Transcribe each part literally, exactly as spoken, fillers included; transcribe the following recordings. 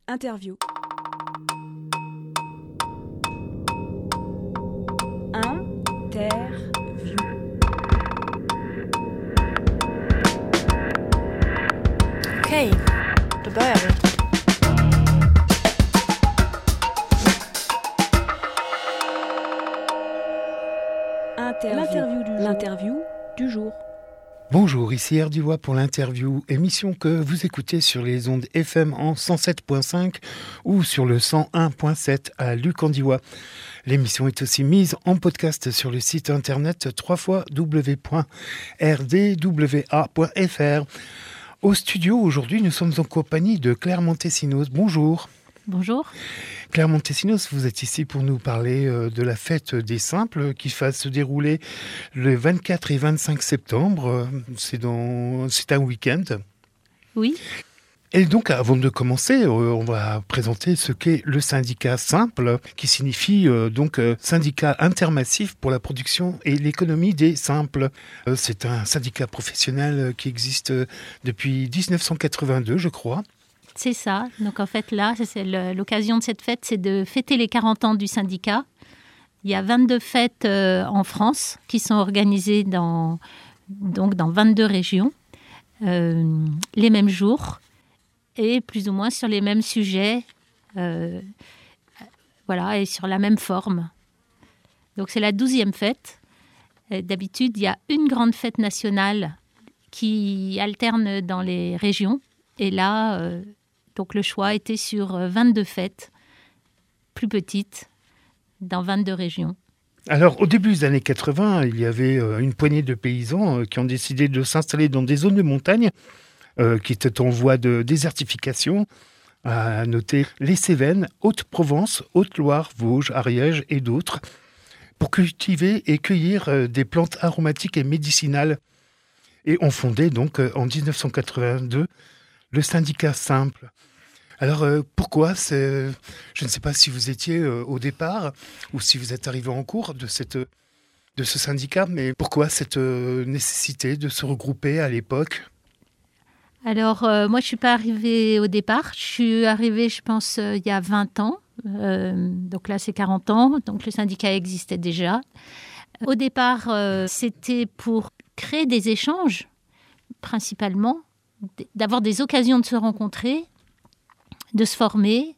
Interview. Interview. Okej, då börjar vi. Interview. L'interview du jour. L'interview du jour. Bonjour, ici R. Duvois pour l'interview, émission que vous écoutez sur les ondes F M en cent sept virgule cinq ou sur le cent un virgule sept à Luc-en-Diois. L'émission est aussi mise en podcast sur le site internet w w w point r d w a point f r. Au studio, aujourd'hui, nous sommes en compagnie de Claire Montesinos. Bonjour. Bonjour. Claire Montesinos, vous êtes ici pour nous parler de la fête des Simples qui va se dérouler le vingt-quatre et vingt-cinq septembre. C'est, dans... C'est un week-end. Oui. Et donc, avant de commencer, on va présenter ce qu'est le syndicat Simple, qui signifie euh, donc euh, syndicat intermassif pour la production et l'économie des Simples. Euh, c'est un syndicat professionnel qui existe depuis dix-neuf cent quatre-vingt-deux, je crois. C'est ça. Donc en fait, là, c'est l'occasion de cette fête, c'est de fêter les quarante ans du syndicat. Il y a vingt-deux fêtes euh, en France qui sont organisées dans, donc dans vingt-deux régions, euh, les mêmes jours et plus ou moins sur les mêmes sujets, euh, voilà, et sur la même forme. Donc c'est la douzième fête. Et d'habitude, il y a une grande fête nationale qui alterne dans les régions. Et là, euh, donc le choix était sur vingt-deux fêtes plus petites dans vingt-deux régions. Alors, au début des années quatre-vingts, il y avait une poignée de paysans qui ont décidé de s'installer dans des zones de montagne euh, qui étaient en voie de désertification. À noter les Cévennes, Haute-Provence, Haute-Loire, Vosges, Ariège et d'autres, pour cultiver et cueillir des plantes aromatiques et médicinales. Et ont fondé donc en dix-neuf cent quatre-vingt-deux le syndicat Simple. Alors euh, pourquoi c'est... Je ne sais pas si vous étiez euh, au départ ou si vous êtes arrivé en cours de, cette, de ce syndicat, mais pourquoi cette euh, nécessité de se regrouper à l'époque ? Alors euh, moi je ne suis pas arrivée au départ, je suis arrivée je pense euh, il y a vingt ans, euh, donc là c'est quarante ans, donc le syndicat existait déjà. Au départ euh, c'était pour créer des échanges principalement, d'avoir des occasions de se rencontrer, de se former,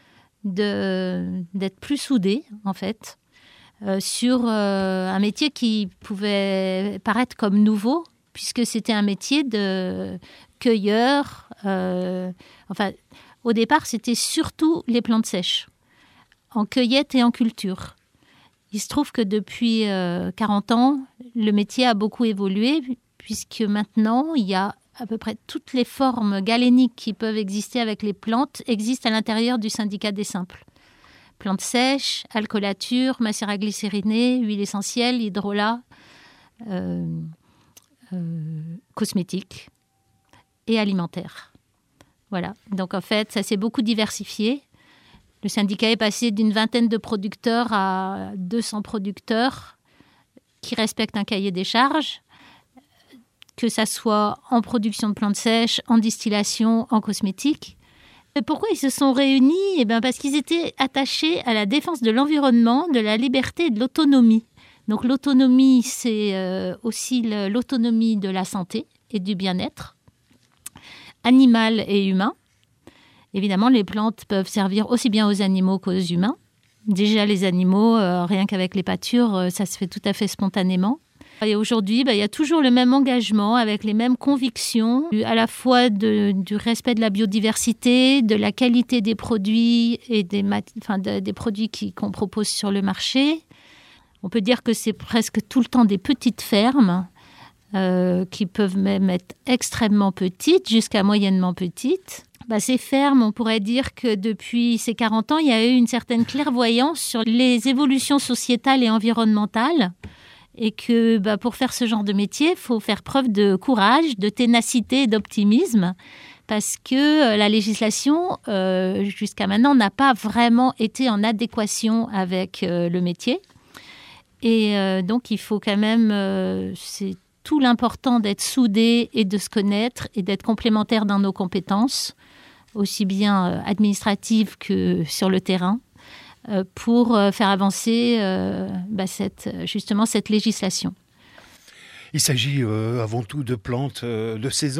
de, d'être plus soudés, en fait, euh, sur euh, un métier qui pouvait paraître comme nouveau, puisque c'était un métier de cueilleur. Euh, enfin, au départ, c'était surtout les plantes sèches, en cueillette et en culture. Il se trouve que depuis euh, quarante ans, le métier a beaucoup évolué, puisque maintenant, il y a à peu près toutes les formes galéniques qui peuvent exister avec les plantes existent à l'intérieur du syndicat des Simples. Plantes sèches, alcoolature, macérat glycériné, huile essentielle, hydrolat, euh, euh, cosmétiques et alimentaires. Voilà. Donc en fait, ça s'est beaucoup diversifié. Le syndicat est passé d'une vingtaine de producteurs à deux cents producteurs qui respectent un cahier des charges, que ça soit en production de plantes sèches, en distillation, en cosmétique. Et pourquoi ils se sont réunis ? Eh bien parce qu'ils étaient attachés à la défense de l'environnement, de la liberté et de l'autonomie. Donc l'autonomie, c'est euh, aussi le, l'autonomie de la santé et du bien-être, animal et humain. Évidemment, les plantes peuvent servir aussi bien aux animaux qu'aux humains. Déjà, les animaux, euh, rien qu'avec les pâtures, euh, ça se fait tout à fait spontanément. Et aujourd'hui, bah, il y a toujours le même engagement avec les mêmes convictions, à la fois de, du respect de la biodiversité, de la qualité des produits et des, mat- enfin, de, des produits qui, qu'on propose sur le marché. On peut dire que c'est presque tout le temps des petites fermes euh, qui peuvent même être extrêmement petites jusqu'à moyennement petites. Bah, ces fermes, on pourrait dire que depuis ces quarante ans, il y a eu une certaine clairvoyance sur les évolutions sociétales et environnementales. Et que bah, pour faire ce genre de métier, il faut faire preuve de courage, de ténacité et d'optimisme, parce que euh, la législation, euh, jusqu'à maintenant, n'a pas vraiment été en adéquation avec euh, le métier. Et euh, donc, il faut quand même... Euh, c'est tout l'important d'être soudé et de se connaître et d'être complémentaire dans nos compétences aussi bien administratives que sur le terrain, euh, pour euh, faire avancer euh, bah, cette, justement cette législation. Il s'agit euh, avant tout de plantes euh, de saison ?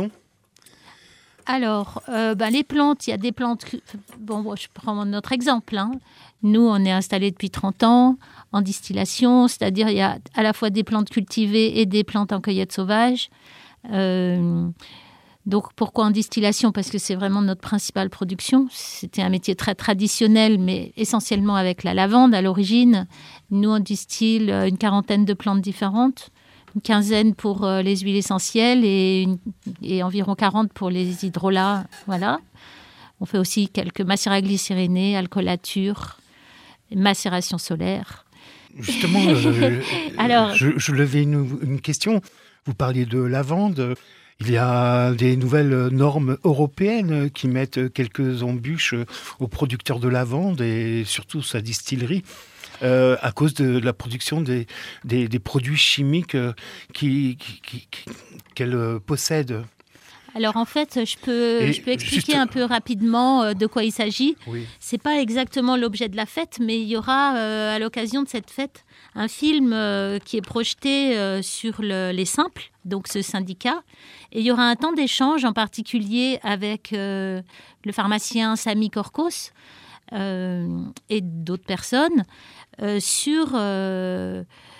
Alors, euh, ben, les plantes, il y a des plantes... Bon, bon, je prends notre exemple. Hein. Nous, on est installés depuis trente ans en distillation, c'est-à-dire il y a à la fois des plantes cultivées et des plantes en cueillette sauvage. Euh, donc, pourquoi en distillation ? Parce que c'est vraiment notre principale production. C'était un métier très traditionnel, mais essentiellement avec la lavande à l'origine. Nous, on distille une quarantaine de plantes différentes. Une quinzaine pour euh, les huiles essentielles et, une, et environ quarante pour les hydrolats. Voilà. On fait aussi quelques macérats glycérinés, alcoolature, macération solaire. Justement, euh, Alors, je, je levais une, une question. Vous parliez de lavande. Il y a des nouvelles normes européennes qui mettent quelques embûches aux producteurs de lavande et surtout sa distillerie. Euh, à cause de la production des, des, des produits chimiques euh, qui, qui, qui, qui, qu'elle euh, possède. Alors en fait, je peux, je peux expliquer juste... un peu rapidement euh, de quoi il s'agit. Oui. C'est pas exactement l'objet de la fête, mais il y aura euh, à l'occasion de cette fête un film euh, qui est projeté euh, sur le, les Simples, donc ce syndicat. Et il y aura un temps d'échange, en particulier avec euh, le pharmacien Sami Korkos euh, et d'autres personnes. Euh, sur, euh,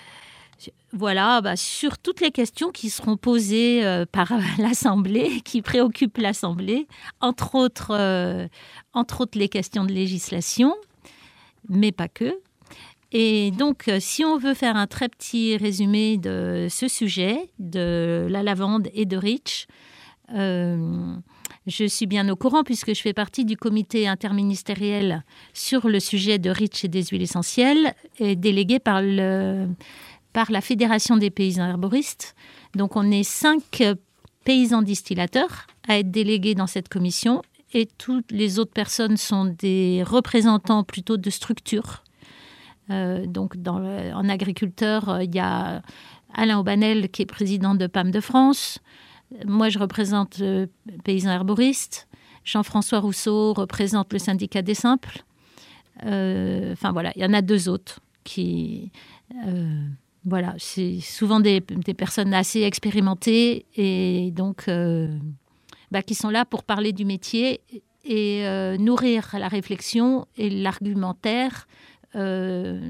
voilà, bah, sur toutes les questions qui seront posées euh, par l'Assemblée, qui préoccupent l'Assemblée, entre autres, euh, entre autres les questions de législation, mais pas que. Et donc, si on veut faire un très petit résumé de ce sujet, de la lavande et de Reach, euh, je suis bien au courant puisque je fais partie du comité interministériel sur le sujet de Reach et des huiles essentielles, et délégué par, le, par la Fédération des paysans herboristes. Donc on est cinq paysans distillateurs à être délégués dans cette commission, et toutes les autres personnes sont des représentants plutôt de structures. Euh, donc dans le, en agriculteur, il y a Alain Aubanel qui est président de P A M de France. Moi, je représente le paysan herboriste. Jean-François Rousseau représente le syndicat des Simples. Euh, enfin, voilà, il y en a deux autres qui... Euh, voilà, c'est souvent des, des personnes assez expérimentées et donc euh, bah, qui sont là pour parler du métier et euh, nourrir la réflexion et l'argumentaire euh,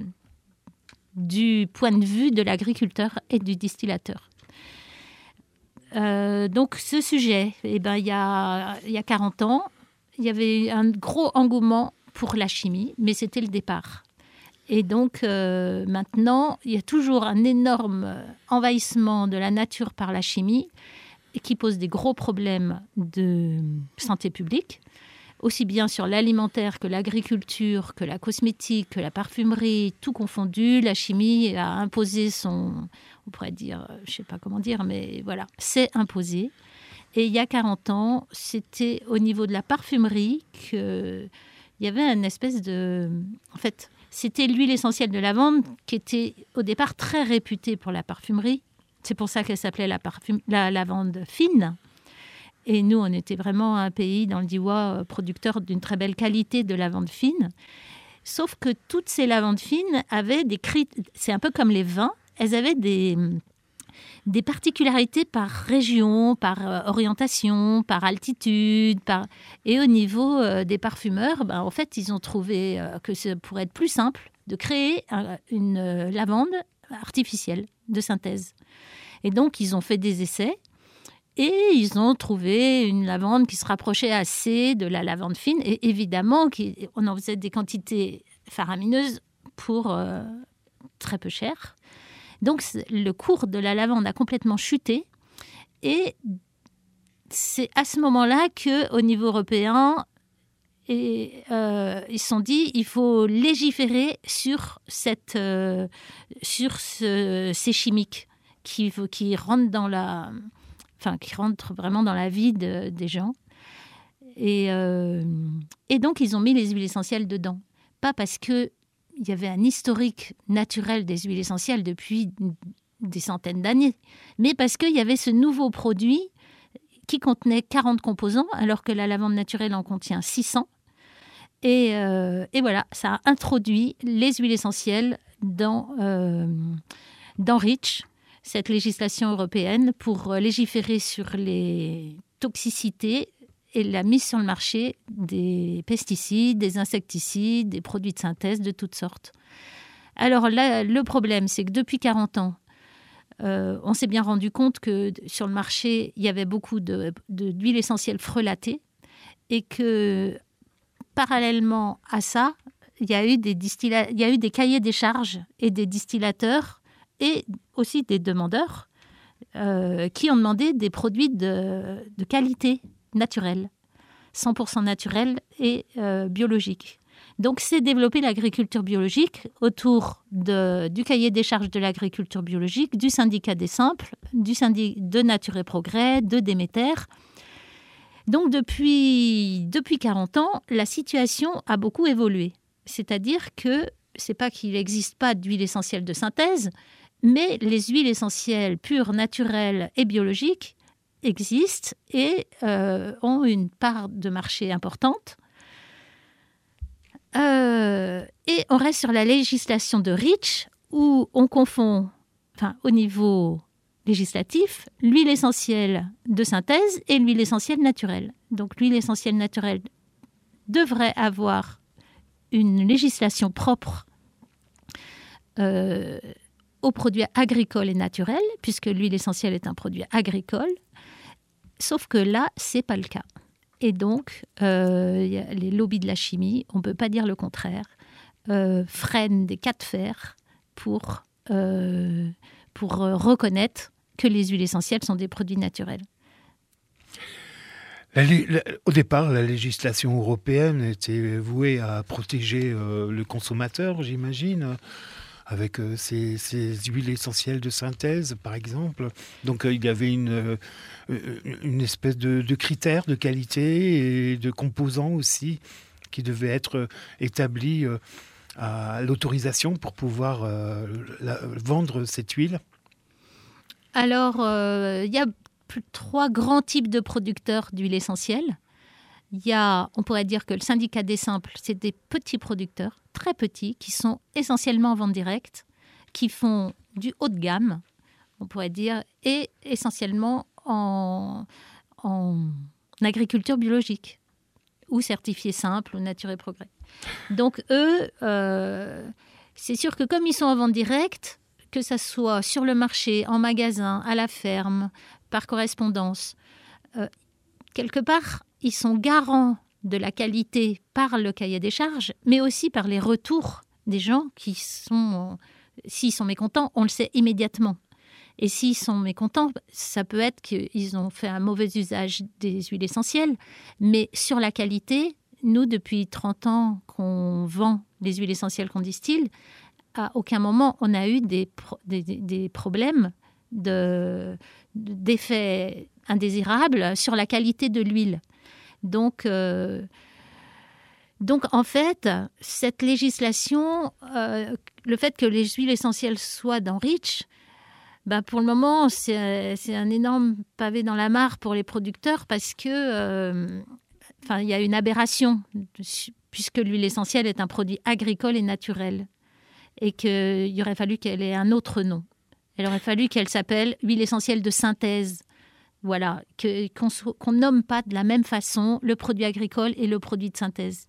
du point de vue de l'agriculteur et du distillateur. Euh, donc ce sujet, eh ben, il y a, il y a quarante ans, il y avait un gros engouement pour la chimie, mais c'était le départ. Et donc euh, maintenant, il y a toujours un énorme envahissement de la nature par la chimie et qui pose des gros problèmes de santé publique, aussi bien sur l'alimentaire que l'agriculture, que la cosmétique, que la parfumerie, tout confondu. La chimie a imposé son... On pourrait dire, je ne sais pas comment dire, mais voilà, c'est imposé. Et il y a quarante ans, c'était au niveau de la parfumerie qu'il y avait une espèce de... En fait, c'était l'huile essentielle de lavande qui était au départ très réputée pour la parfumerie. C'est pour ça qu'elle s'appelait la, parfum... la lavande fine. Et nous, on était vraiment un pays dans le Diois producteur d'une très belle qualité de lavande fine. Sauf que toutes ces lavandes fines avaient des critères... C'est un peu comme les vins. Elles avaient des, des particularités par région, par orientation, par altitude. Par... Et au niveau euh, des parfumeurs, ben, en fait, ils ont trouvé euh, que ça pourrait être plus simple de créer un, une euh, lavande artificielle de synthèse. Et donc, ils ont fait des essais et ils ont trouvé une lavande qui se rapprochait assez de la lavande fine. Et évidemment, qui, on en faisait des quantités faramineuses pour euh, très peu cher. Donc, le cours de la lavande a complètement chuté. Et c'est à ce moment-là qu'au niveau européen, et, euh, ils se sont dit il faut légiférer sur, cette, euh, sur ce, ces chimiques qui, qui, rentrent dans la, enfin, qui rentrent vraiment dans la vie de, des gens. Et, euh, et donc, ils ont mis les huiles essentielles dedans. Pas parce que il y avait un historique naturel des huiles essentielles depuis des centaines d'années, mais parce qu'il y avait ce nouveau produit qui contenait quarante composants, alors que la lavande naturelle en contient six cents. Et, euh, et voilà, ça a introduit les huiles essentielles dans, euh, dans REACH, cette législation européenne, pour légiférer sur les toxicités et la mise sur le marché des pesticides, des insecticides, des produits de synthèse de toutes sortes. Alors là, le problème, c'est que depuis quarante ans, euh, on s'est bien rendu compte que sur le marché, il y avait beaucoup de, de, d'huiles essentielles frelatées et que parallèlement à ça, il y a eu des, distilla... il y a eu des cahiers des charges et des distillateurs et aussi des demandeurs euh, qui ont demandé des produits de, de qualité naturelle, cent pour cent naturelle et euh, biologique. Donc, c'est développer l'agriculture biologique autour de, du cahier des charges de l'agriculture biologique, du syndicat des simples, du syndicat de Nature et Progrès, de Déméter. Donc, depuis, depuis quarante ans, la situation a beaucoup évolué. C'est-à-dire que ce n'est pas qu'il n'existe pas d'huile essentielle de synthèse, mais les huiles essentielles pures, naturelles et biologiques existent et euh, ont une part de marché importante. Euh, et on reste sur la législation de REACH où on confond, enfin, au niveau législatif, l'huile essentielle de synthèse et l'huile essentielle naturelle. Donc l'huile essentielle naturelle devrait avoir une législation propre euh, aux produits agricoles et naturels, puisque l'huile essentielle est un produit agricole, sauf que là, ce n'est pas le cas. Et donc, euh, y a les lobbies de la chimie, on ne peut pas dire le contraire, euh, freinent des cas de fer pour, euh, pour euh, reconnaître que les huiles essentielles sont des produits naturels. La, la, au départ, la législation européenne était vouée à protéger euh, le consommateur, j'imagine, avec euh, ces, ces huiles essentielles de synthèse, par exemple. Donc, euh, il y avait une, euh, une espèce de, de critères de qualité et de composants aussi qui devaient être établis euh, à l'autorisation pour pouvoir euh, la, vendre cette huile. Alors, euh, il y a trois grands types de producteurs d'huile essentielle. Il y a, on pourrait dire que le syndicat des simples, c'est des petits producteurs, très petits, qui sont essentiellement en vente directe, qui font du haut de gamme, on pourrait dire, et essentiellement en, en agriculture biologique, ou certifiés simple, ou Nature et Progrès. Donc eux, euh, c'est sûr que comme ils sont en vente directe, que ça soit sur le marché, en magasin, à la ferme, par correspondance, euh, quelque part, ils sont garants de la qualité par le cahier des charges, mais aussi par les retours des gens qui sont, s'ils sont mécontents, on le sait immédiatement. Et s'ils sont mécontents, ça peut être qu'ils ont fait un mauvais usage des huiles essentielles, mais sur la qualité, nous, depuis trente ans qu'on vend les huiles essentielles qu'on distille, à aucun moment on a eu des, pro- des, des problèmes de, d'effets indésirables sur la qualité de l'huile. Donc, euh, donc en fait, cette législation, euh, le fait que les huiles essentielles soient dans REACH, ben pour le moment, c'est, c'est un énorme pavé dans la mare pour les producteurs parce que, euh, enfin, il y a une aberration puisque l'huile essentielle est un produit agricole et naturel et qu'il aurait fallu qu'elle ait un autre nom. Il aurait fallu qu'elle s'appelle huile essentielle de synthèse. Voilà, que, qu'on qu'on nomme pas de la même façon le produit agricole et le produit de synthèse.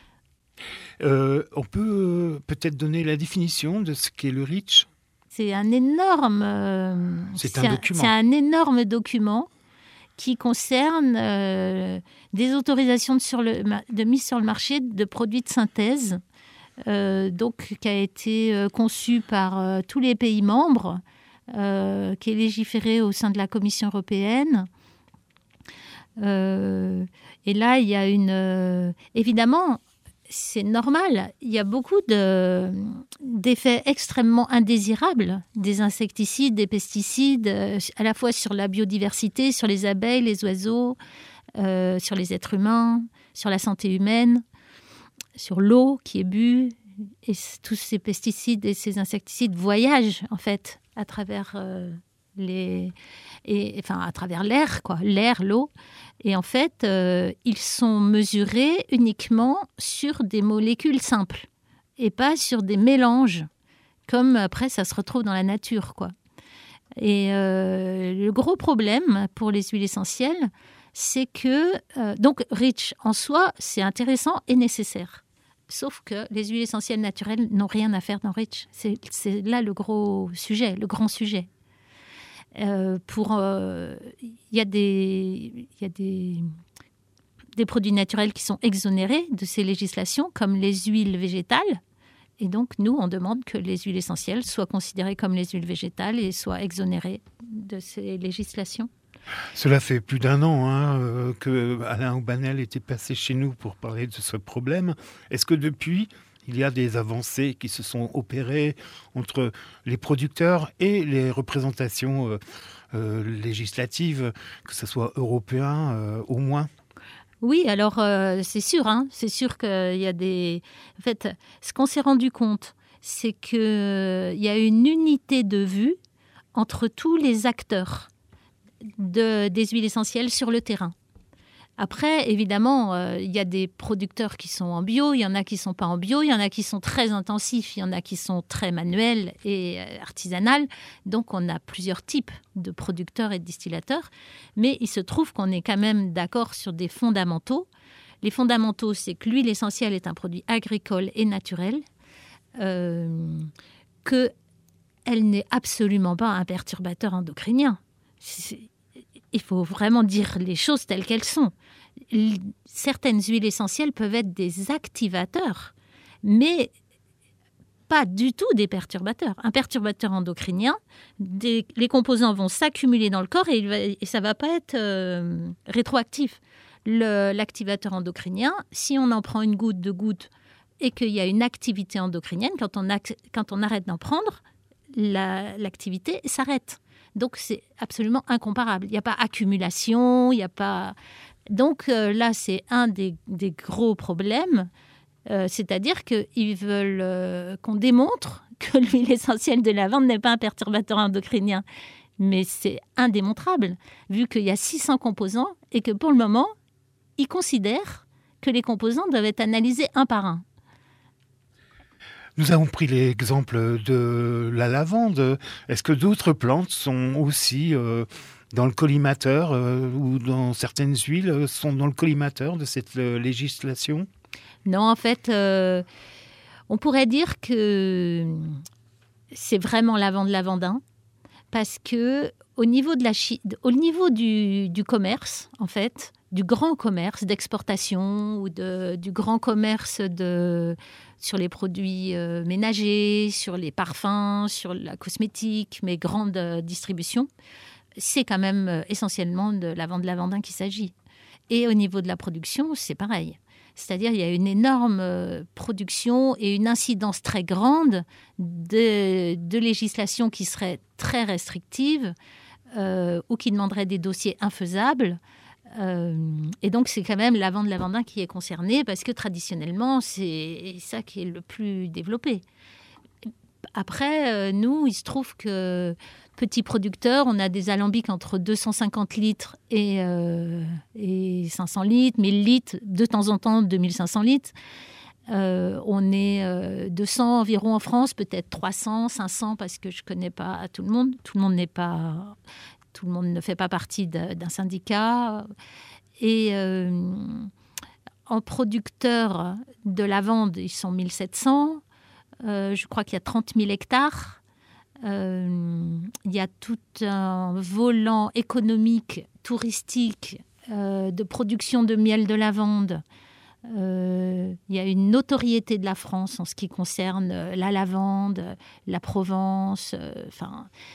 Euh, on peut peut-être donner la définition de ce qu'est le REACH ? C'est un énorme, euh, c'est c'est un, un document. C'est un énorme document qui concerne euh, des autorisations de, sur le, de mise sur le marché de produits de synthèse, euh, donc qui a été euh, conçu par euh, tous les pays membres. Euh, qui est légiféré au sein de la Commission européenne. Euh, et là, il y a une... Euh, évidemment, c'est normal, il y a beaucoup de, d'effets extrêmement indésirables des insecticides, des pesticides, euh, à la fois sur la biodiversité, sur les abeilles, les oiseaux, euh, sur les êtres humains, sur la santé humaine, sur l'eau qui est bue. Et tous ces pesticides et ces insecticides voyagent, en fait, à travers, euh, les, et, enfin, à travers l'air, quoi, l'air, l'eau. Et en fait, euh, ils sont mesurés uniquement sur des molécules simples et pas sur des mélanges, comme après ça se retrouve dans la nature, quoi. Et euh, le gros problème pour les huiles essentielles, c'est que... Euh, donc, REACH, en soi, c'est intéressant et nécessaire. Sauf que les huiles essentielles naturelles n'ont rien à faire dans REACH. C'est, c'est là le gros sujet, le grand sujet. Euh, pour, euh, y a des, y a des, des produits naturels qui sont exonérés de ces législations, comme les huiles végétales. Et donc, nous, on demande que les huiles essentielles soient considérées comme les huiles végétales et soient exonérées de ces législations. Cela fait plus d'un an hein, euh, que Alain Aubanel était passé chez nous pour parler de ce problème. Est-ce que depuis, il y a des avancées qui se sont opérées entre les producteurs et les représentations euh, euh, législatives, que ce soit européen euh, au moins ? Oui, alors euh, c'est sûr, hein, c'est sûr qu'il y a des... En fait, ce qu'on s'est rendu compte, c'est qu'il y a une unité de vue entre tous les acteurs de, des huiles essentielles sur le terrain. Après, évidemment, euh, il y a des producteurs qui sont en bio, il y en a qui ne sont pas en bio, il y en a qui sont très intensifs, il y en a qui sont très manuels et euh, artisanales. Donc, on a plusieurs types de producteurs et de distillateurs. Mais il se trouve qu'on est quand même d'accord sur des fondamentaux. Les fondamentaux, c'est que l'huile essentielle est un produit agricole et naturel, euh, qu'elle n'est absolument pas un perturbateur endocrinien. C'est, il faut vraiment dire les choses telles qu'elles sont. Certaines huiles essentielles peuvent être des activateurs, mais pas du tout des perturbateurs. Un perturbateur endocrinien, des, les composants vont s'accumuler dans le corps et, il va, et ça ne va pas être euh, rétroactif. Le, l'activateur endocrinien, si on en prend une goutte, deux gouttes, et qu'il y a une activité endocrinienne, quand on, a, quand on arrête d'en prendre, la, l'activité s'arrête. Donc, c'est absolument incomparable. Il n'y a pas accumulation, il n'y a pas... Donc, euh, là, c'est un des, des gros problèmes. Euh, c'est-à-dire qu'ils veulent euh, qu'on démontre que l'huile essentielle de lavande n'est pas un perturbateur endocrinien. Mais c'est indémontrable, vu qu'il y a six cents composants et que, pour le moment, ils considèrent que les composants doivent être analysés un par un. Nous avons pris l'exemple de la lavande. Est-ce que d'autres plantes sont aussi euh, dans le collimateur euh, ou dans certaines huiles sont dans le collimateur de cette euh, législation ? Non, en fait, euh, on pourrait dire que c'est vraiment lavande lavandin parce que au niveau de la chi- au niveau du, du commerce, en fait, du grand commerce d'exportation ou de, du grand commerce de, sur les produits euh, ménagers, sur les parfums, sur la cosmétique, mais grande euh, distribution, c'est quand même euh, essentiellement de lavande lavandin qu'il s'agit. Et au niveau de la production, c'est pareil. C'est-à-dire qu'il y a une énorme euh, production et une incidence très grande de, de législation qui serait très restrictive euh, ou qui demanderait des dossiers infaisables. Euh, et donc, c'est quand même lavande lavandin qui est concerné parce que traditionnellement, c'est ça qui est le plus développé. Après, euh, nous, il se trouve que petits producteurs, on a des alambics entre deux cent cinquante litres et, euh, et cinq cents litres, mille litres, de temps en temps deux mille cinq cents litres. Euh, on est euh, deux cents environ en France, peut-être trois cents, cinq cents, parce que je ne connais pas tout le monde. Tout le monde n'est pas... Tout le monde ne fait pas partie de, d'un syndicat. Et euh, en producteurs de lavande, ils sont mille sept cents. Euh, je crois qu'il y a trente mille hectares. Euh, il y a tout un volant économique, touristique, euh, de production de miel de lavande. Euh, il y a une notoriété de la France en ce qui concerne la lavande, la Provence, enfin... Euh,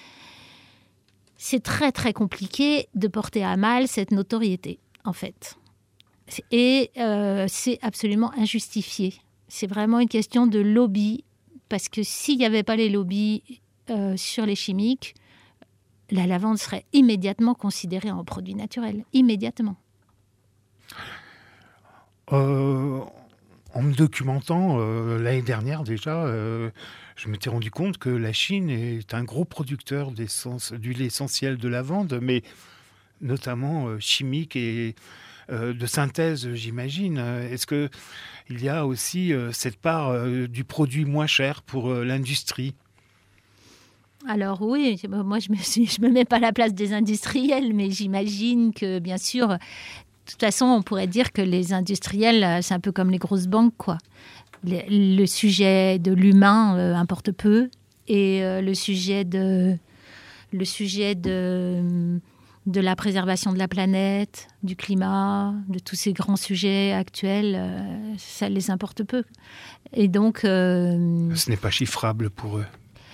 c'est très, très compliqué de porter à mal cette notoriété, en fait. Et euh, c'est absolument injustifié. C'est vraiment une question de lobby, parce que s'il n'y avait pas les lobbies euh, sur les chimiques, la lavande serait immédiatement considérée en produit naturel. Immédiatement. Euh, En me documentant euh, l'année dernière déjà, euh, je m'étais rendu compte que la Chine est un gros producteur d'huile essentielle de lavande, mais notamment euh, chimique et euh, de synthèse, j'imagine. Est-ce qu'il y a aussi euh, cette part euh, du produit moins cher pour euh, l'industrie ? Alors oui, moi je me, suis, je me mets pas à la place des industriels, mais j'imagine que bien sûr, de toute façon, on pourrait dire que les industriels, c'est un peu comme les grosses banques, quoi. Le, le sujet de l'humain euh, importe peu, et euh, le sujet de le sujet de de la préservation de la planète, du climat, de tous ces grands sujets actuels, euh, ça les importe peu. Et donc, euh, ce n'est pas chiffrable pour eux.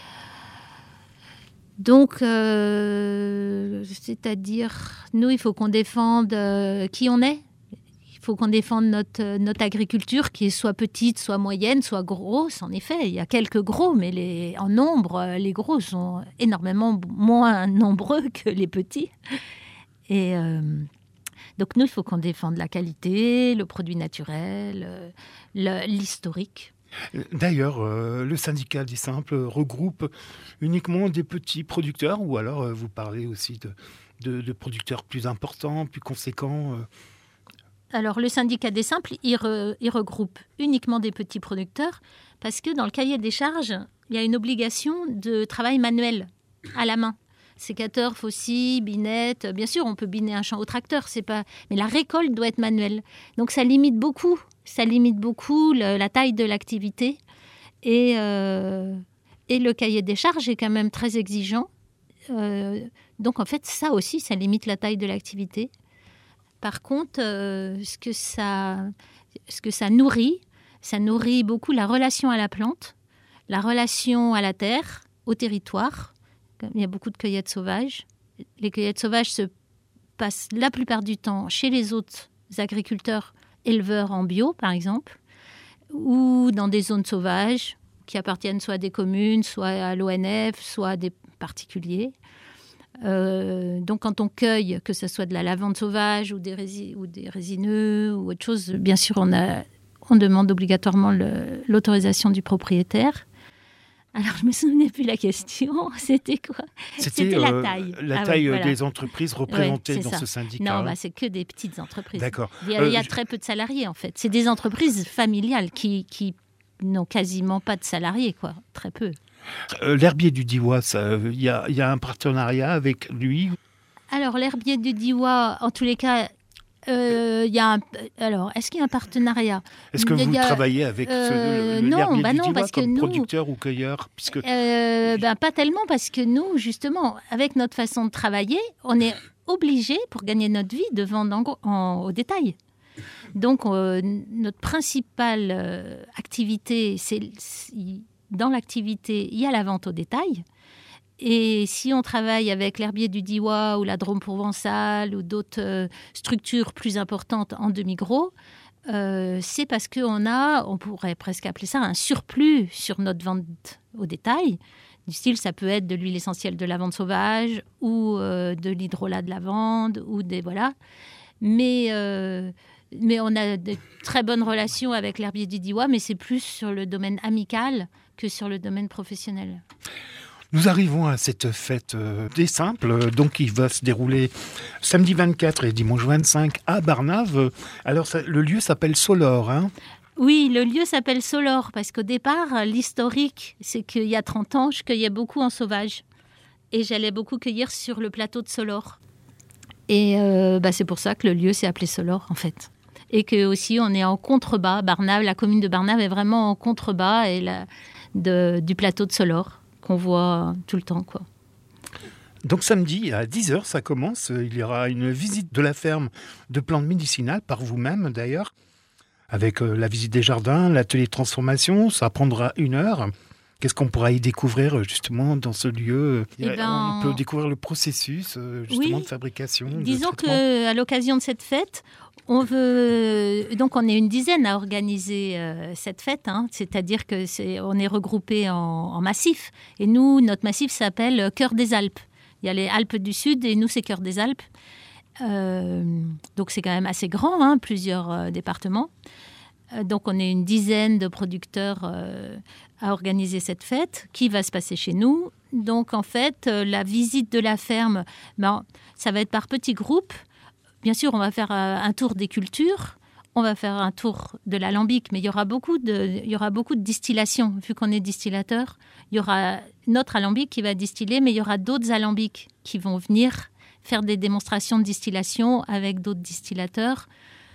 Donc, euh, c'est-à-dire, nous, il faut qu'on défende euh, qui on est. Il faut qu'on défende notre, notre agriculture, qui est soit petite, soit moyenne, soit grosse. En effet, il y a quelques gros, mais les, en nombre, les gros sont énormément moins nombreux que les petits. Et euh, donc, nous, il faut qu'on défende la qualité, le produit naturel, euh, le, l'historique. D'ailleurs, euh, le syndicat des simples regroupe uniquement des petits producteurs, ou alors euh, vous parlez aussi de, de, de producteurs plus importants, plus conséquents euh. Alors, le syndicat des simples, il, re, il regroupe uniquement des petits producteurs, parce que dans le cahier des charges, il y a une obligation de travail manuel, à la main. Sécateur, faucille, binette. Bien sûr, on peut biner un champ au tracteur, c'est pas... mais la récolte doit être manuelle. Donc, ça limite beaucoup. Ça limite beaucoup le, la taille de l'activité. Et, euh, et le cahier des charges est quand même très exigeant. Euh, donc, en fait, ça aussi, ça limite la taille de l'activité. Par contre, euh, ce, que ça, ce que ça nourrit, ça nourrit beaucoup la relation à la plante, la relation à la terre, au territoire. Il y a beaucoup de cueillettes sauvages. Les cueillettes sauvages se passent la plupart du temps chez les autres agriculteurs éleveurs en bio, par exemple, ou dans des zones sauvages qui appartiennent soit à des communes, soit à l'O N F, soit à des particuliers. Euh, donc, quand on cueille, que ce soit de la lavande sauvage ou des, rési- ou des résineux ou autre chose, bien sûr, on, a, on demande obligatoirement le, l'autorisation du propriétaire. Alors, je ne me souvenais plus la question. C'était quoi ? C'était, C'était la euh, taille. La ah taille ouais, des voilà. entreprises représentées ouais, dans ça. ce syndicat. Non, bah, c'est que des petites entreprises. D'accord. Il y a, euh, il y a je... très peu de salariés, en fait. C'est des entreprises familiales qui, qui n'ont quasiment pas de salariés, quoi. Très peu. Euh, l'herbier du Diois, il y a, y a un partenariat avec lui ? Alors, l'herbier du Diois, en tous les cas... Euh, y a un... Alors, est-ce qu'il y a un partenariat ? Est-ce que vous a... travaillez avec euh, ce, le, non, l'herbier bah du non, Diois parce comme que nous... producteur ou cueilleur puisque... euh, ben, Pas tellement, parce que nous, justement, avec notre façon de travailler, on est obligé, pour gagner notre vie, de vendre en, en, au détail. Donc, euh, notre principale euh, activité, c'est, c'est dans l'activité, il y a la vente au détail. Et si on travaille avec l'herbier du Diois ou la Drôme provençale ou d'autres euh, structures plus importantes en demi-gros, euh, c'est parce qu'on a, on pourrait presque appeler ça un surplus sur notre vente au détail. Du style, ça peut être de l'huile essentielle de lavande sauvage ou euh, de l'hydrolat de lavande ou des voilà. Mais euh, mais on a de très bonnes relations avec l'herbier du Diois, mais c'est plus sur le domaine amical que sur le domaine professionnel. Nous arrivons à cette fête euh, des simples, donc qui va se dérouler samedi vingt-quatre et dimanche vingt-cinq à Barnave. Alors ça, le lieu s'appelle Solor, hein ? Oui, le lieu s'appelle Solor parce qu'au départ, l'historique, c'est qu'il y a trente ans, je cueillais beaucoup en sauvage. Et j'allais beaucoup cueillir sur le plateau de Solor. Et euh, bah, c'est pour ça que le lieu s'est appelé Solor, en fait. Et que aussi on est en contrebas. Barnave, la commune de Barnave est vraiment en contrebas et la, de, du plateau de Solor, qu'on voit tout le temps, quoi. Donc samedi à dix heures, ça commence. Il y aura une visite de la ferme de plantes médicinales, par vous-même d'ailleurs, avec euh, la visite des jardins, l'atelier de transformation. Ça prendra une heure. Qu'est-ce qu'on pourra y découvrir justement dans ce lieu ? Eh ben... On peut découvrir le processus justement oui. de fabrication. Disons de traitement. qu'à l'occasion de cette fête, on veut donc on est une dizaine à organiser euh, cette fête, hein. C'est-à-dire que c'est on est regroupés en, en massif. Et nous, notre massif s'appelle Cœur des Alpes. Il y a les Alpes du Sud et nous c'est Cœur des Alpes. Euh, donc c'est quand même assez grand, hein, plusieurs euh, départements. Euh, donc, on est une dizaine de producteurs euh, à organiser cette fête qui va se passer chez nous. Donc, en fait, euh, la visite de la ferme, ben, ça va être par petits groupes. Bien sûr, on va faire euh, un tour des cultures. On va faire un tour de l'alambic, mais il y aura beaucoup de, il y aura beaucoup de distillation. Vu qu'on est distillateur, il y aura notre alambic qui va distiller, mais il y aura d'autres alambics qui vont venir faire des démonstrations de distillation avec d'autres distillateurs.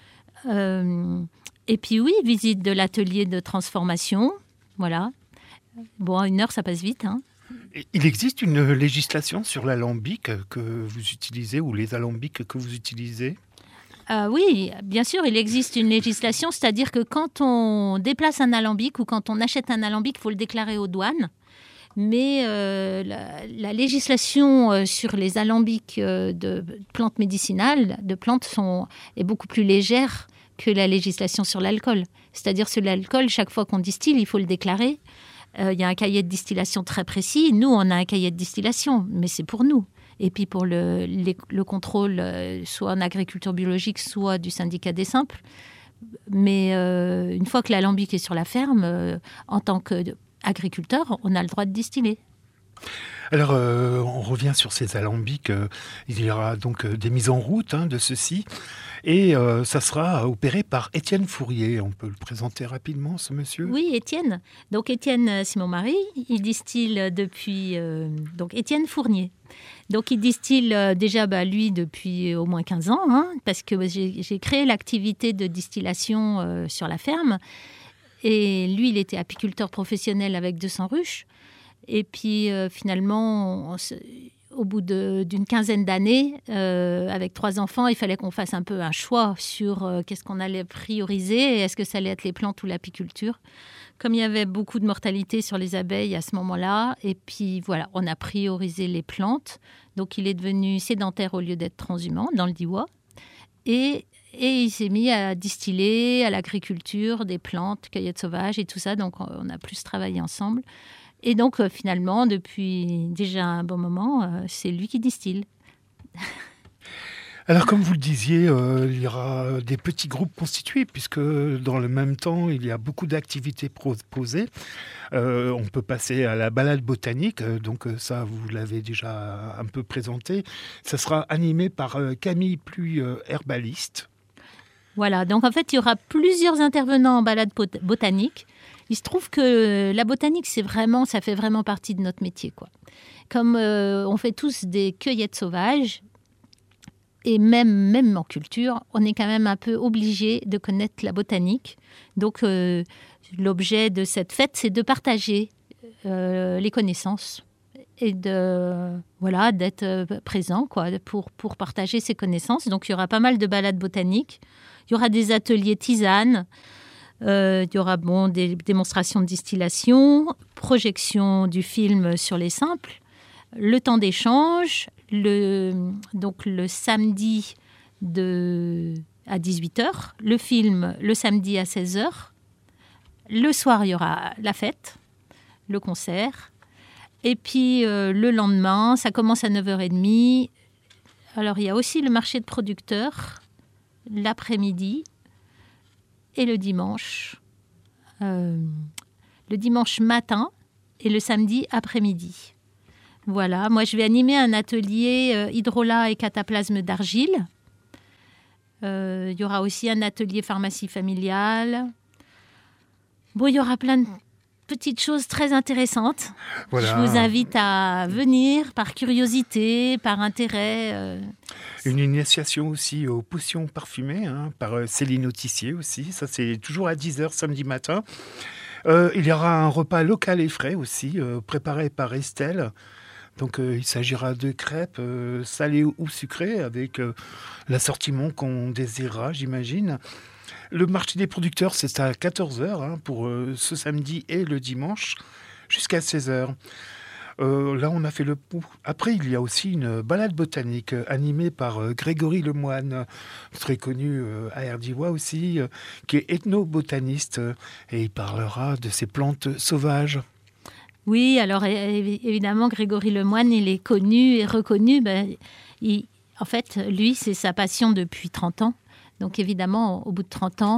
Euh, et puis oui, visite de l'atelier de transformation. Voilà. Bon, une heure, ça passe vite, hein. Il existe une législation sur l'alambic que vous utilisez ou les alambics que vous utilisez ? Euh, oui, bien sûr, il existe une législation, c'est-à-dire que quand on déplace un alambic ou quand on achète un alambic, il faut le déclarer aux douanes. Mais euh, la, la législation euh, sur les alambics euh, de plantes médicinales, de plantes, sont, est beaucoup plus légère que la législation sur l'alcool. C'est-à-dire sur l'alcool, chaque fois qu'on distille, il faut le déclarer. Euh, il y a un cahier de distillation très précis. Nous, on a un cahier de distillation, mais c'est pour nous. Et puis pour le, les, le contrôle, euh, soit en agriculture biologique, soit du syndicat des simples. Mais euh, une fois que l'alambic est sur la ferme, euh, en tant qu'agriculteur, on a le droit de distiller. Alors, euh, on revient sur ces alambics. Euh, il y aura donc euh, des mises en route hein, de ceux-ci. Et euh, ça sera opéré par Étienne Fourier. On peut le présenter rapidement, ce monsieur ? Oui, Étienne. Donc, Étienne, c'est mon mari. Il distille depuis... Euh, donc, Étienne Fournier. Donc, il distille euh, déjà, bah, lui, depuis au moins quinze ans, hein, parce que j'ai, j'ai créé l'activité de distillation euh, sur la ferme. Et lui, il était apiculteur professionnel avec deux cents ruches. Et puis, euh, finalement, on se, au bout de, d'une quinzaine d'années, euh, avec trois enfants, il fallait qu'on fasse un peu un choix sur euh, qu'est-ce qu'on allait prioriser. Est-ce que ça allait être les plantes ou l'apiculture ? Comme il y avait beaucoup de mortalité sur les abeilles à ce moment-là, et puis voilà, on a priorisé les plantes. Donc, il est devenu sédentaire au lieu d'être transhumant dans le Diois. Et, et il s'est mis à distiller à l'agriculture des plantes, cueillettes sauvages et tout ça. Donc, on a plus travaillé ensemble. Et donc, euh, finalement, depuis déjà un bon moment, euh, c'est lui qui distille. Alors, comme vous le disiez, euh, il y aura des petits groupes constitués, puisque dans le même temps, il y a beaucoup d'activités proposées. Euh, on peut passer à la balade botanique, euh, donc ça, vous l'avez déjà un peu présenté. Ça sera animé par euh, Camille Pluy, euh, herbaliste. Voilà, donc en fait, il y aura plusieurs intervenants en balade bot- botanique. Il se trouve que la botanique, c'est vraiment, ça fait vraiment partie de notre métier, quoi. Comme euh, on fait tous des cueillettes sauvages, et même, même en culture, on est quand même un peu obligé de connaître la botanique. Donc, euh, l'objet de cette fête, c'est de partager euh, les connaissances et de, voilà, d'être présent, quoi, pour, pour partager ces connaissances. Donc, il y aura pas mal de balades botaniques. Il y aura des ateliers tisanes. Euh, il y aura bon, des démonstrations de distillation, projection du film sur les simples, le temps d'échange, le, donc le samedi de, à dix-huit heures, le film le samedi à seize heures. Le soir, il y aura la fête, le concert. Et puis euh, le lendemain, ça commence à neuf heures trente. Alors, il y a aussi le marché de producteurs, l'après-midi. Et le dimanche, euh, le dimanche matin et le samedi après-midi. Voilà, moi je vais animer un atelier euh, hydrolat et cataplasme d'argile. Euh, il y aura aussi un atelier pharmacie familiale. Bon, il y aura plein de petites choses très intéressantes. Voilà. Je vous invite à venir par curiosité, par intérêt. Euh, Une initiation aussi aux potions parfumées hein, par Céline Autissier aussi. Ça, c'est toujours à dix heures samedi matin. Euh, il y aura un repas local et frais aussi, euh, préparé par Estelle. Donc, euh, il s'agira de crêpes euh, salées ou sucrées avec euh, l'assortiment qu'on désirera, j'imagine. Le marché des producteurs, c'est à quatorze heures hein, pour euh, ce samedi et le dimanche, jusqu'à seize heures. Euh, là, on a fait le pouls. Après, il y a aussi une balade botanique euh, animée par euh, Grégory Lemoine, très connu euh, à Erdivois aussi, euh, qui est ethnobotaniste euh, et il parlera de ces plantes sauvages. Oui, alors évidemment, Grégory Lemoine, il est connu et reconnu. Ben, il, en fait, lui, c'est sa passion depuis trente ans. Donc évidemment, au bout de trente ans,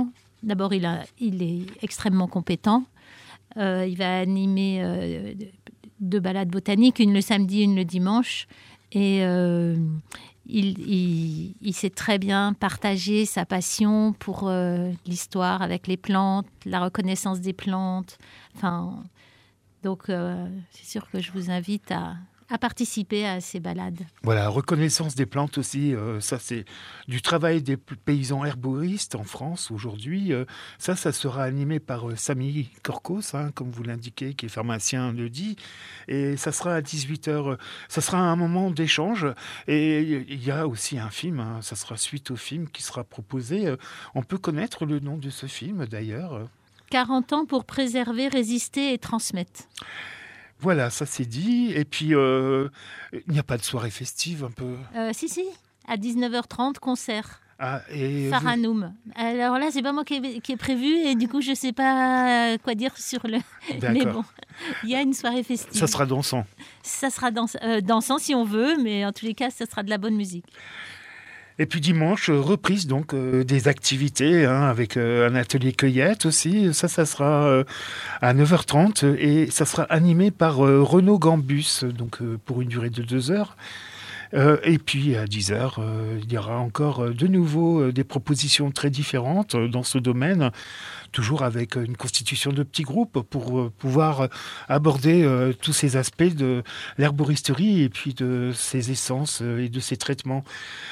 d'abord, il, a, il est extrêmement compétent. Euh, il va animer euh, deux balades botaniques, une le samedi, une le dimanche. Et euh, il, il, il sait très bien partager sa passion pour euh, l'histoire avec les plantes, la reconnaissance des plantes. Enfin, donc, euh, c'est sûr que je vous invite à... à participer à ces balades. Voilà, reconnaissance des plantes aussi, euh, ça c'est du travail des paysans herboristes en France aujourd'hui. Euh, ça, ça sera animé par euh, Samy Korkos, hein, comme vous l'indiquez, qui est pharmacien le dit. Et ça sera à dix-huit heures. Ça sera un moment d'échange. Et il y a aussi un film, hein, ça sera suite au film qui sera proposé. Euh, on peut connaître le nom de ce film d'ailleurs. quarante ans pour préserver, résister et transmettre. Voilà, ça c'est dit. Et puis, euh, il n'y a pas de soirée festive un peu euh, Si, si. À dix-neuf heures trente, concert. Ah, et Faranoum. Alors là, c'est pas moi qui est, qui est prévu et du coup, je sais pas quoi dire sur le... D'accord. Mais bon, il y a une soirée festive. Ça sera dansant. Ça sera dans... euh, dansant si on veut, mais en tous les cas, ça sera de la bonne musique. Et puis dimanche, reprise donc euh, des activités hein, avec euh, un atelier cueillette aussi. Ça, ça sera euh, à neuf heures trente et ça sera animé par euh, Renaud Gambus, donc euh, pour une durée de deux heures. Euh, et puis à dix heures, euh, il y aura encore euh, de nouveau euh, des propositions très différentes euh, dans ce domaine, toujours avec euh, une constitution de petits groupes pour euh, pouvoir euh, aborder euh, tous ces aspects de l'herboristerie et puis de ses essences euh, et de ses traitements.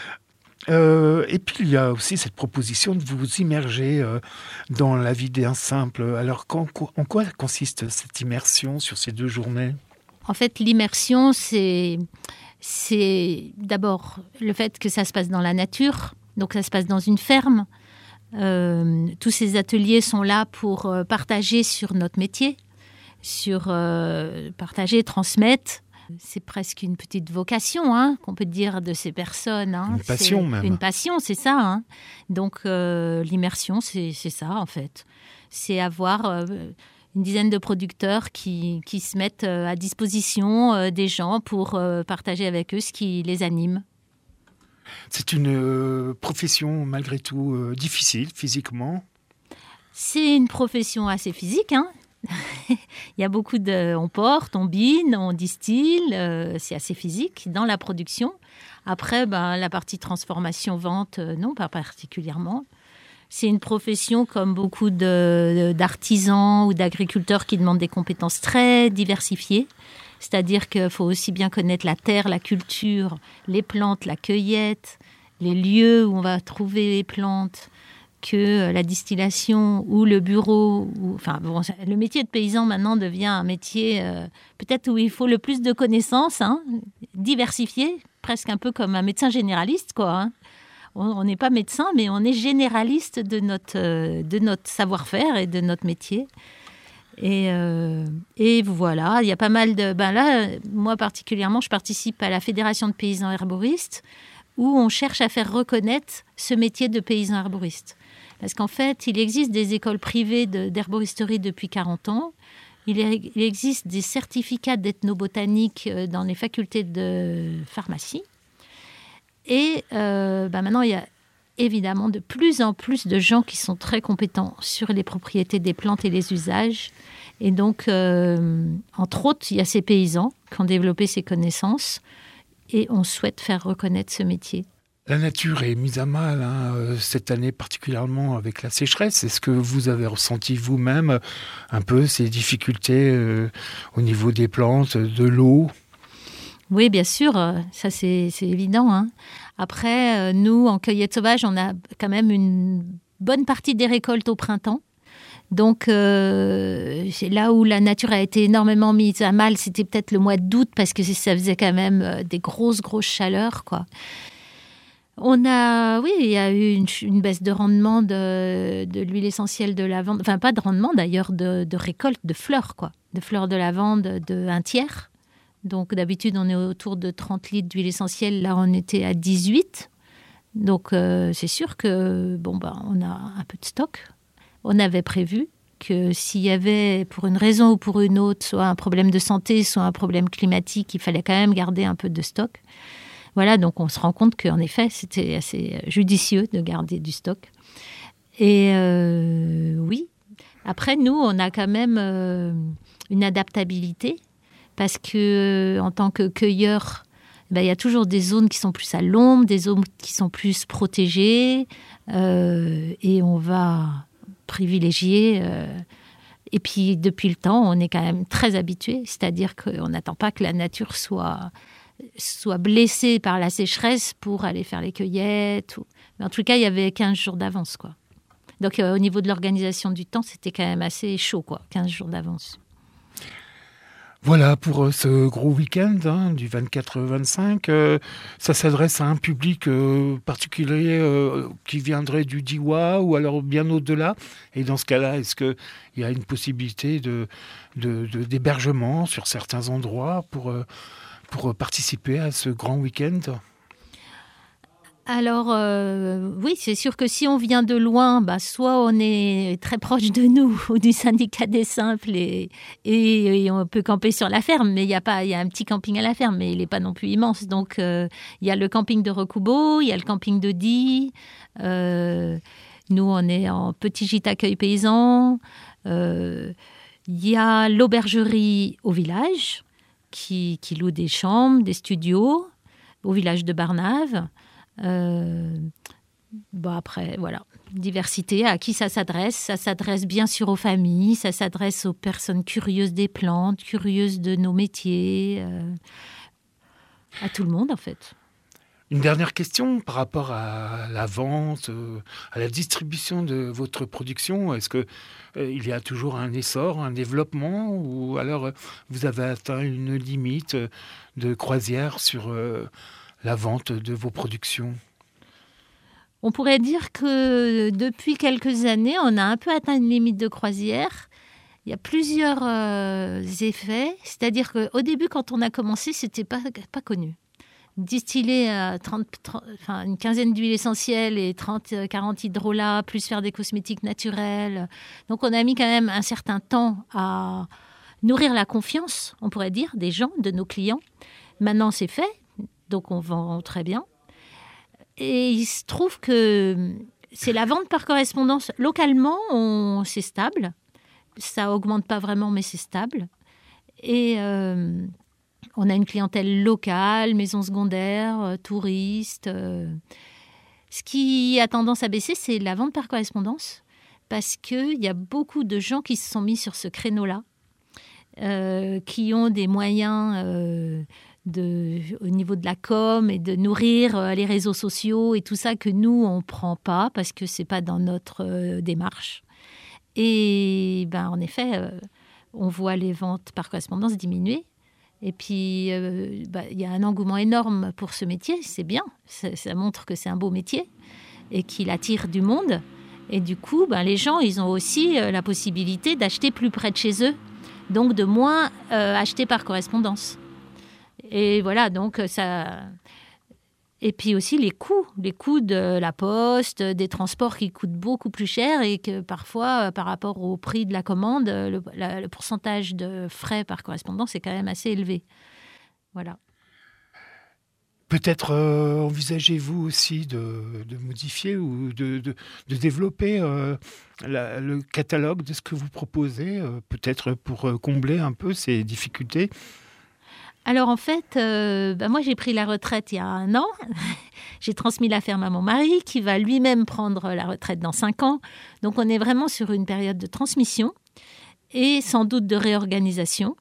Euh, et puis il y a aussi cette proposition de vous immerger euh, dans la vie d'un simple. Alors en, en quoi consiste cette immersion sur ces deux journées ? En fait, l'immersion, c'est, c'est d'abord le fait que ça se passe dans la nature, donc ça se passe dans une ferme. Euh, tous ces ateliers sont là pour euh, partager sur notre métier, sur euh, partager, transmettre. C'est presque une petite vocation hein, qu'on peut dire de ces personnes. Hein. Une passion c'est même. Une passion, c'est ça. Hein. Donc euh, l'immersion, c'est, c'est ça en fait. C'est avoir euh, une dizaine de producteurs qui, qui se mettent euh, à disposition euh, des gens pour euh, partager avec eux ce qui les anime. C'est une euh, profession malgré tout euh, difficile physiquement. C'est une profession assez physique, hein. Il y a beaucoup de... On porte, on bine, on distille, euh, c'est assez physique dans la production. Après, ben, la partie transformation-vente, euh, non, pas particulièrement. C'est une profession comme beaucoup de, d'artisans ou d'agriculteurs qui demandent des compétences très diversifiées. C'est-à-dire qu'il faut aussi bien connaître la terre, la culture, les plantes, la cueillette, les lieux où on va trouver les plantes, que la distillation ou le bureau. Ou, enfin, bon, le métier de paysan maintenant devient un métier euh, peut-être où il faut le plus de connaissances, hein, diversifié, presque un peu comme un médecin généraliste, quoi. Hein. On n'est pas médecin, mais on est généraliste de notre, euh, de notre savoir-faire et de notre métier. Et, euh, et voilà, il y a pas mal de... Ben là, moi particulièrement, je participe à la Fédération de paysans herboristes où on cherche à faire reconnaître ce métier de paysan herboriste. Parce qu'en fait, il existe des écoles privées de, d'herboristerie depuis quarante ans. Il, est, il existe des certificats d'ethnobotanique dans les facultés de pharmacie. Et euh, ben maintenant, il y a évidemment de plus en plus de gens qui sont très compétents sur les propriétés des plantes et les usages. Et donc, euh, entre autres, il y a ces paysans qui ont développé ces connaissances et on souhaite faire reconnaître ce métier. La nature est mise à mal hein, cette année, particulièrement avec la sécheresse. Est-ce que vous avez ressenti vous-même un peu ces difficultés euh, au niveau des plantes, de l'eau ? Oui, bien sûr, ça c'est, c'est évident. Hein. Après, nous, en cueillette sauvage, on a quand même une bonne partie des récoltes au printemps. Donc, euh, c'est là où la nature a été énormément mise à mal, c'était peut-être le mois d'août, parce que ça faisait quand même des grosses, grosses chaleurs, quoi. On a, oui, il y a eu une, une baisse de rendement de, de l'huile essentielle de lavande, enfin pas de rendement d'ailleurs, de, de récolte de fleurs, quoi, de fleurs de lavande de un tiers. Donc d'habitude on est autour de trente litres d'huile essentielle, là on était à dix-huit. Donc euh, c'est sûr que bon bah on a un peu de stock. On avait prévu que s'il y avait pour une raison ou pour une autre, soit un problème de santé, soit un problème climatique, il fallait quand même garder un peu de stock. Voilà, donc on se rend compte qu'en effet, c'était assez judicieux de garder du stock. Et euh, oui, après, nous, on a quand même euh, une adaptabilité parce que euh, en tant que cueilleur, ben, y a toujours des zones qui sont plus à l'ombre, des zones qui sont plus protégées euh, et on va privilégier... Euh, et puis, depuis le temps, on est quand même très habitué, c'est-à-dire qu'on n'attend pas que la nature soit, soit blessée par la sécheresse pour aller faire les cueillettes. Ou... Mais en tout cas, il y avait quinze jours d'avance, quoi. Donc, euh, au niveau de l'organisation du temps, c'était quand même assez chaud, quoi, quinze jours d'avance. Voilà pour euh, ce gros week-end hein, du vingt-quatre vingt-cinq. Euh, ça s'adresse à un public euh, particulier euh, qui viendrait du Diois ou alors bien au-delà. Et dans ce cas-là, est-ce qu'il y a une possibilité de, de, de, d'hébergement sur certains endroits pour, euh, pour participer à ce grand week-end ? Alors, euh, oui, c'est sûr que si on vient de loin, bah, soit on est très proche de nous ou du syndicat des simples et, et, et on peut camper sur la ferme, mais il y a pas, il y a un petit camping à la ferme, mais il n'est pas non plus immense. Donc, euh, il y a le camping de Recoubeau, il y a le camping de Die. Euh, nous, on est en petit gîte accueil paysan. Euh, il y a l'aubergerie au village qui, qui loue des chambres, des studios au village de Barnave. Euh, bon après, voilà, diversité. À qui ça s'adresse ? Ça s'adresse bien sûr aux familles, ça s'adresse aux personnes curieuses des plantes, curieuses de nos métiers, euh, à tout le monde en fait. Une dernière question par rapport à la vente, euh, à la distribution de votre production. Est-ce qu'il euh, y a toujours un essor, un développement ou alors euh, vous avez atteint une limite de croisière sur... Euh, la vente de vos productions ? On pourrait dire que depuis quelques années, on a un peu atteint une limite de croisière. Il y a plusieurs euh, effets. C'est-à-dire qu'au début, quand on a commencé, ce n'était pas, pas connu. Distiller à trente, trente, enfin, une quinzaine d'huiles essentielles et trente à quarante hydrolats, plus faire des cosmétiques naturels. Donc, on a mis quand même un certain temps à nourrir la confiance, on pourrait dire, des gens, de nos clients. Maintenant, c'est fait. Donc, on vend très bien. Et il se trouve que c'est la vente par correspondance. Localement, on, c'est stable. Ça augmente pas vraiment, mais c'est stable. Et euh, on a une clientèle locale, maisons secondaires, euh, touristes. Euh. Ce qui a tendance à baisser, c'est la vente par correspondance. Parce qu'il y a beaucoup de gens qui se sont mis sur ce créneau-là, euh, qui ont des moyens... Euh, De, au niveau de la com et de nourrir euh, les réseaux sociaux et tout ça que nous, on ne prend pas parce que ce n'est pas dans notre euh, démarche. Et ben, en effet, euh, on voit les ventes par correspondance diminuer. Et puis, il euh, ben, y a un engouement énorme pour ce métier. C'est bien. Ça, ça montre que c'est un beau métier et qu'il attire du monde. Et du coup, ben, les gens, ils ont aussi euh, la possibilité d'acheter plus près de chez eux. Donc, de moins euh, acheter par correspondance. Et voilà, donc ça... Et puis aussi les coûts, les coûts de la poste, des transports qui coûtent beaucoup plus cher et que parfois, par rapport au prix de la commande, le, la, le pourcentage de frais par correspondance est quand même assez élevé. Voilà. Peut-être euh, envisagez-vous aussi de, de modifier ou de, de, de développer euh, la, le catalogue de ce que vous proposez, euh, peut-être pour euh, combler un peu ces difficultés. Alors en fait, euh, bah moi j'ai pris la retraite il y a un an. J'ai transmis la ferme à mon mari qui va lui-même prendre la retraite dans cinq ans. Donc on est vraiment sur une période de transmission et sans doute de réorganisation.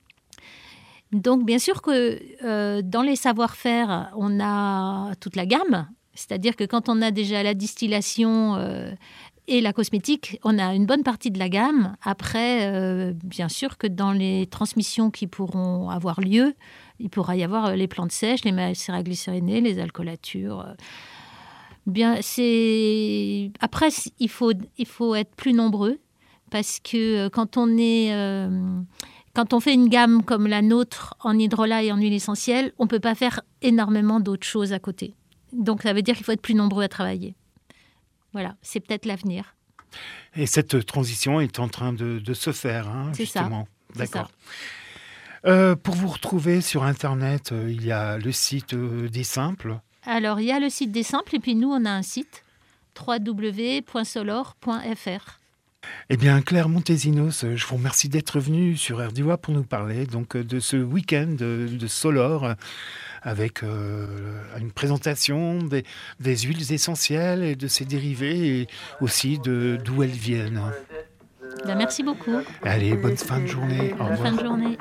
Donc bien sûr que euh, dans les savoir-faire, on a toute la gamme. C'est-à-dire que quand on a déjà la distillation euh, et la cosmétique, on a une bonne partie de la gamme. Après, euh, bien sûr que dans les transmissions qui pourront avoir lieu, il pourra y avoir les plantes sèches, les macéroglycérinées, les alcoolatures. Bien, c'est... Après, il faut, il faut être plus nombreux parce que quand on est... Euh, quand on fait une gamme comme la nôtre en hydrolat et en huile essentielle, on ne peut pas faire énormément d'autres choses à côté. Donc, ça veut dire qu'il faut être plus nombreux à travailler. Voilà, c'est peut-être l'avenir. Et cette transition est en train de, de se faire, hein, c'est justement. Ça. D'accord. C'est ça. Euh, pour vous retrouver sur Internet, euh, il y a le site euh, des Simples. Alors, il y a le site des Simples et puis nous, on a un site w w w point solor point f r. Eh bien, Claire Montesinos, je vous remercie d'être venue sur R D W A pour nous parler donc, de ce week-end de, de Solor avec euh, une présentation des, des huiles essentielles et de ses dérivés et aussi de, d'où elles viennent. Ben, merci beaucoup. Allez, bonne fin de journée. Au bonne revoir. fin de journée.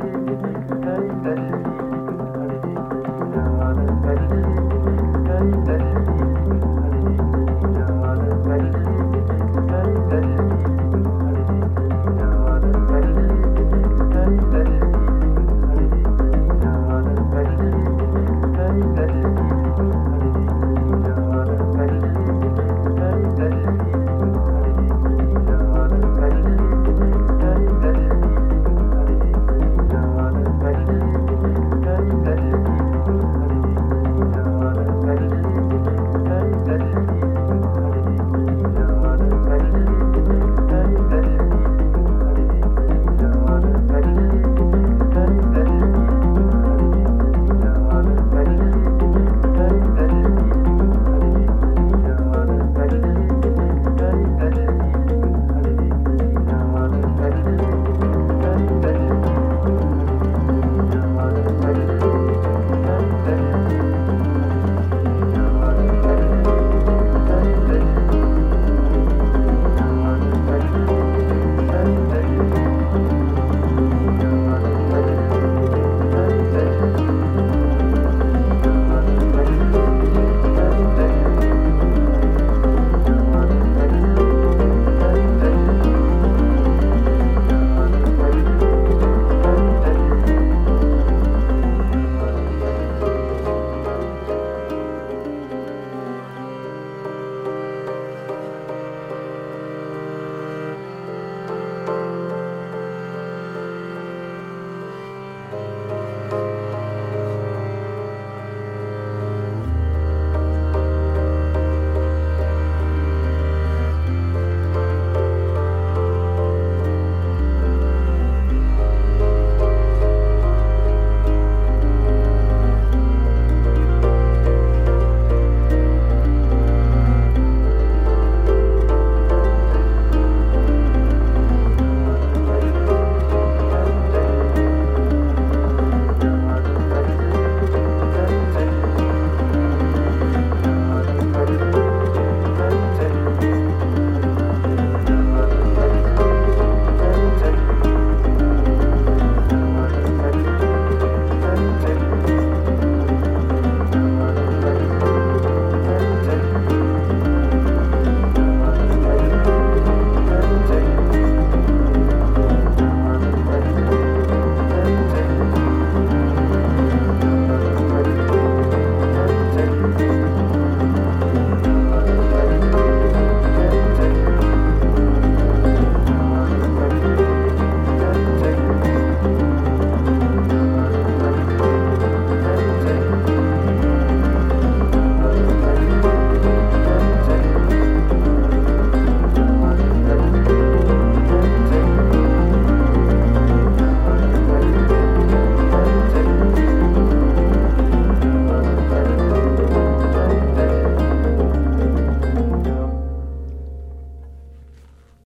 Thank you.